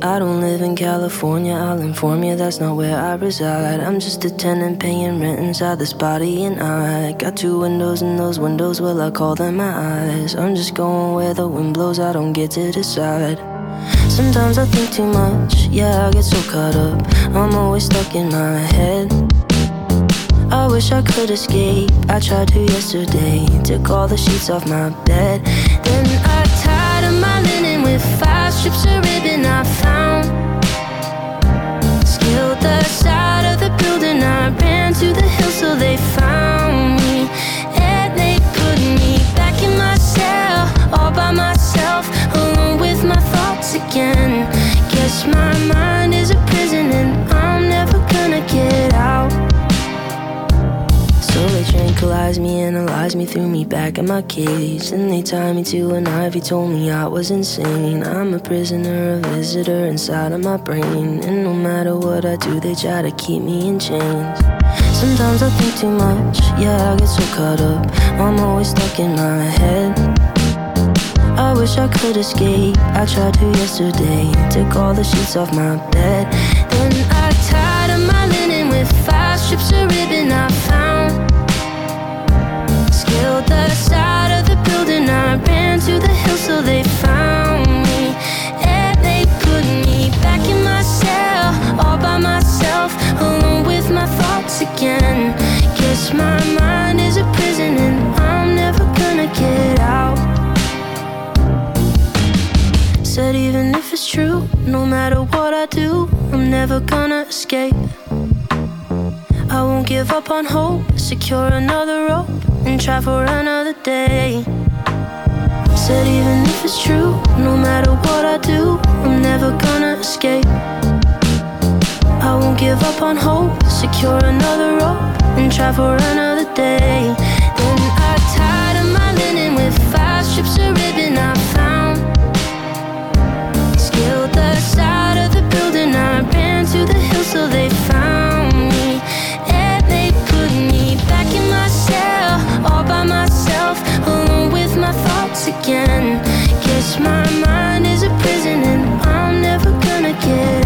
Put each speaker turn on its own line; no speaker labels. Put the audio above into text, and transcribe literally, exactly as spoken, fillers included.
I don't live in California, I'll inform you that's not where I reside. I'm just a tenant paying rent inside this body, and I got two windows, and those windows, well, I call them my eyes. I'm just going where the wind blows, I don't get to decide. Sometimes I think too much, yeah, I get so caught up. I'm always stuck in my head. I wish I could escape, I tried to yesterday. Took all the sheets off my bed. Then I tied up my linen with five strips of ribbon I found. Scaled the side of the building, I ran to the hill so they found me. And they put me back in my cell, all by myself, alone with my thoughts again. Guess my mind is a prison and I'm never gonna get out. So they tranquilized me, analyzed me, threw me back in my cage. Then they tied me to an ivy, told me I was insane. I'm a prisoner, a visitor inside of my brain. And no matter what I do, they try to keep me in chains. Sometimes I think too much, yeah, I get so caught up. I'm always stuck in my head. I wish I could escape, I tried to yesterday. Took all the sheets off my bed. Then I tied up my linen with five strips of ribbon I found. Scaled the side of the building, I ran to the hill so they found me. And they put me back in my cell, all by myself, alone with my thoughts again. Guess my mind is a prison and I'm never gonna get out. Said even if it's true, no matter what I do, I'm never gonna escape. I won't give up on hope, secure another rope and try for another day. Said even if it's true, no matter what I do, I'm never gonna escape. I won't give up on hope, secure another rope and try for another day. Then I tied up my linen with five strips of ribbon I found. Scaled the side of the building, I ran to the hill so they found me. And they put me back in my cell, all by myself, alone with my thoughts again. Guess my mind is a prison and I'm never gonna get